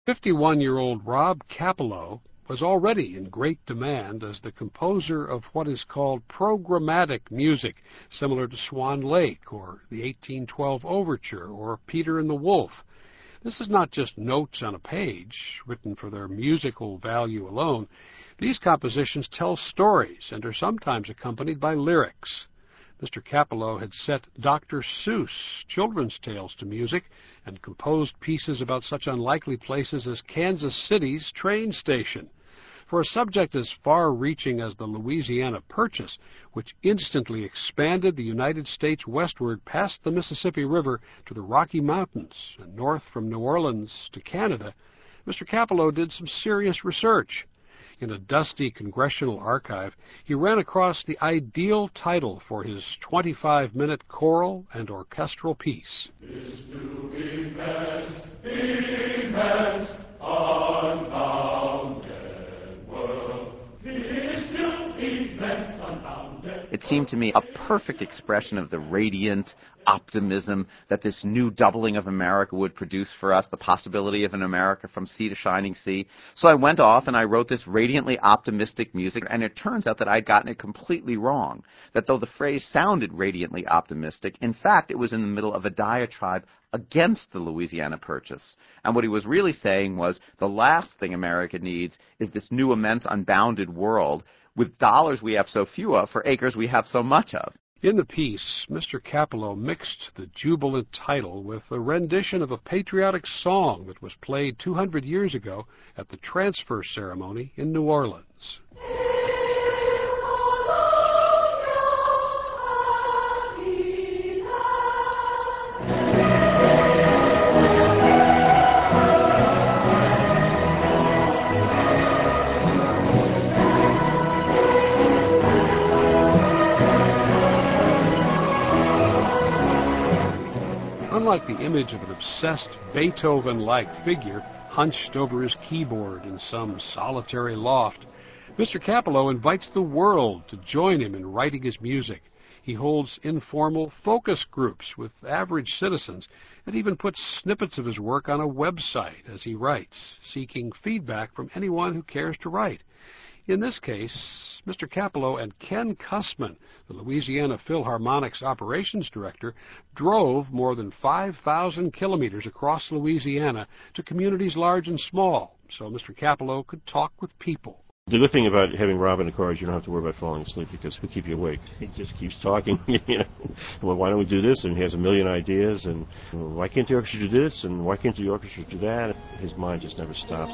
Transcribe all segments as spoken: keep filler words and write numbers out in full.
fifty-one-year-old Rob Kappelow was already in great demand as the composer of what is called programmatic music, similar to Swan Lake or the eighteen twelve Overture or Peter and the Wolf. This is not just notes on a page, written for their musical value alone. These compositions tell stories and are sometimes accompanied by lyrics. Mister Kappelow had set Doctor Seuss children's tales to music and composed pieces about such unlikely places as Kansas City's train station. For a subject as far-reaching as the Louisiana Purchase, which instantly expanded the United States westward past the Mississippi River to the Rocky Mountains and north from New Orleans to Canada, Mister Kappelow did some serious research. In a dusty congressional archive, he ran across the ideal title for his twenty-five minute choral and orchestral piece. This new immense, immense, unbounded world. This new immense, unbounded. It seemed to me a perfect expression of the radiant optimism that this new doubling of America would produce for us, the possibility of an America from sea to shining sea. So I went off and I wrote this radiantly optimistic music, and it turns out that I'd gotten it completely wrong, that though the phrase sounded radiantly optimistic, in fact it was in the middle of a diatribe against the Louisiana Purchase. And what he was really saying was the last thing America needs is this new immense unbounded world. With dollars we have so few of, for acres we have so much of. In the piece, Mister Kappelow mixed the jubilant title with a rendition of a patriotic song that was played two hundred years ago at the transfer ceremony in New Orleans. Unlike the image of an obsessed Beethoven-like figure hunched over his keyboard in some solitary loft, Mister Kappelow invites the world to join him in writing his music. He holds informal focus groups with average citizens and even puts snippets of his work on a website as he writes, seeking feedback from anyone who cares to write. In this case, Mister Kappelow and Ken Cussman, the Louisiana Philharmonic's operations director, drove more than five thousand kilometers across Louisiana to communities large and small, so Mister Kappelow could talk with people. The good thing about having Rob in the car is you don't have to worry about falling asleep because he'll keep you awake. He just keeps talking. You know, well, why don't we do this? And he has a million ideas. And well, why can't the orchestra do this? And why can't the orchestra do that? His mind just never stops.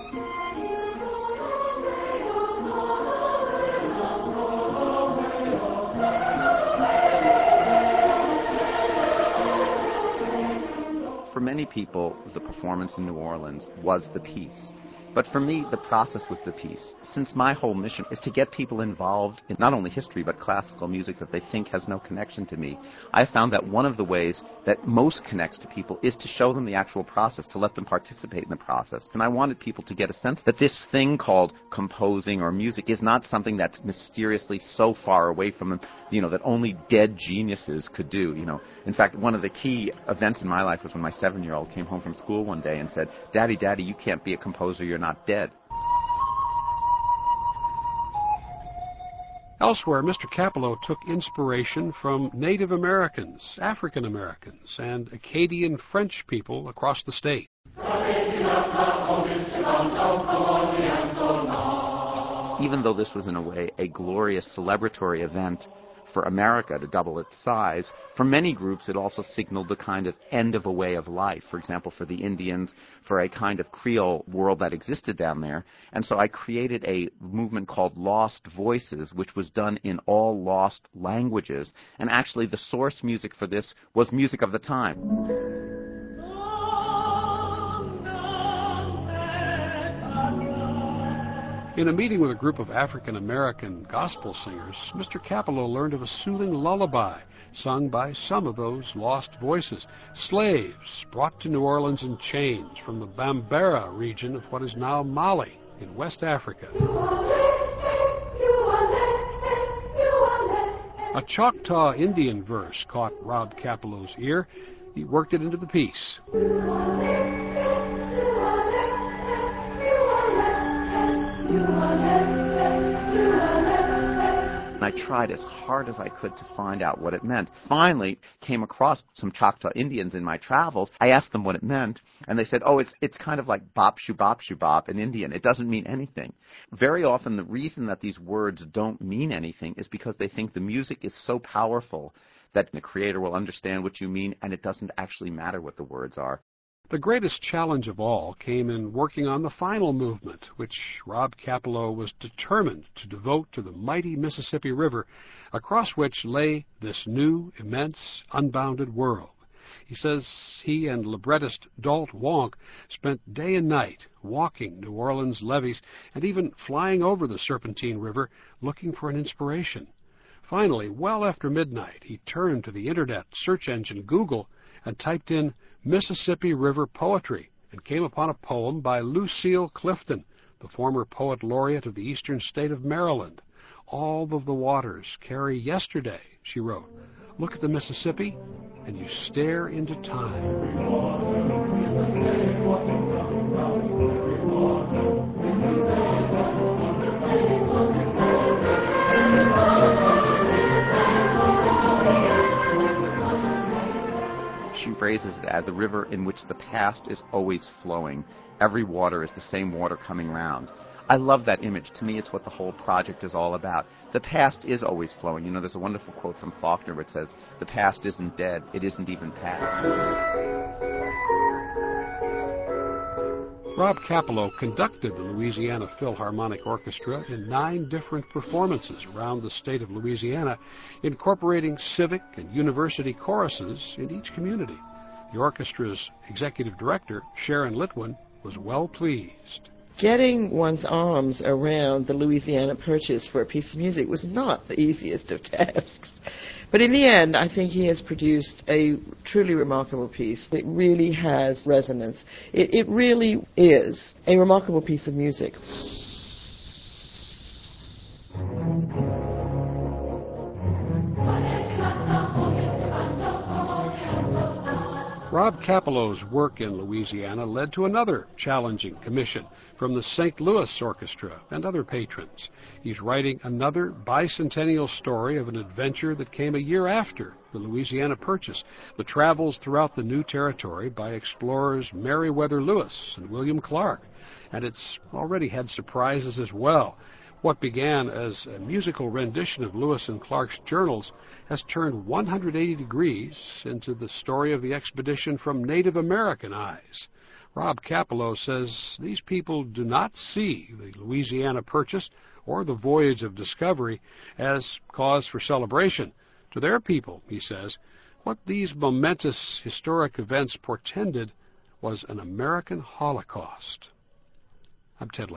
For many people, the performance in New Orleans was the piece. But for me, the process was the piece, since my whole mission is to get people involved in not only history, but classical music that they think has no connection to me. I found that one of the ways that most connects to people is to show them the actual process, to let them participate in the process. And I wanted people to get a sense that this thing called composing or music is not something that's mysteriously so far away from them, you know, that only dead geniuses could do, you know. In fact, one of the key events in my life was when my seven-year-old came home from school one day and said, "Daddy, Daddy, you can't be a composer, you're not dead." Elsewhere, Mister Kappelow took inspiration from Native Americans, African Americans, and Acadian French people across the state. Even though this was in a way a glorious celebratory event for America to double its size, for many groups it also signaled the kind of end of a way of life. For example, for the Indians, for a kind of Creole world that existed down there. And so I created a movement called Lost Voices, which was done in all lost languages. And actually the source music for this was music of the time. In a meeting with a group of African-American gospel singers, Mister Kappelow learned of a soothing lullaby sung by some of those lost voices, slaves brought to New Orleans in chains from the Bambara region of what is now Mali in West Africa. A Choctaw Indian verse caught Rob Kappelow's ear. He worked it into the piece. tried as hard as I could to find out what it meant. Finally, came across some Choctaw Indians in my travels. I asked them what it meant, and they said, oh, it's it's kind of like bop shoo bop shoo bop in Indian. It doesn't mean anything. Very often the reason that these words don't mean anything is because they think the music is so powerful that the creator will understand what you mean, and it doesn't actually matter what the words are. The greatest challenge of all came in working on the final movement, which Rob Kapleau was determined to devote to the mighty Mississippi River, across which lay this new, immense, unbounded world. He says he and librettist Dalt Wonk spent day and night walking New Orleans levees and even flying over the Serpentine River looking for an inspiration. Finally, well after midnight, he turned to the internet search engine Google and typed in Mississippi River poetry and came upon a poem by Lucille Clifton, the former poet laureate of the eastern state of Maryland. All of the waters carry yesterday, she wrote. Look at the Mississippi, and you stare into time. She phrases it as the river in which the past is always flowing. Every water is the same water coming round. I love that image. To me, it's what the whole project is all about. The past is always flowing. You know, there's a wonderful quote from Faulkner where it says, the past isn't dead, it isn't even past. Rob Kapleau conducted the Louisiana Philharmonic Orchestra in nine different performances around the state of Louisiana, incorporating civic and university choruses in each community. The orchestra's executive director, Sharon Litwin, was well pleased. Getting one's arms around the Louisiana Purchase for a piece of music was not the easiest of tasks. But in the end, I think he has produced a truly remarkable piece. It really has resonance. It, it really is a remarkable piece of music. Rob Kapleau's work in Louisiana led to another challenging commission from the Saint Louis Orchestra and other patrons. He's writing another bicentennial story of an adventure that came a year after the Louisiana Purchase, the travels throughout the new territory by explorers Meriwether Lewis and William Clark. And it's already had surprises as well. What began as a musical rendition of Lewis and Clark's journals has turned one hundred eighty degrees into the story of the expedition from Native American eyes. Rob Kapleau says these people do not see the Louisiana Purchase or the voyage of discovery as cause for celebration. To their people, he says, what these momentous historic events portended was an American Holocaust. I'm Ted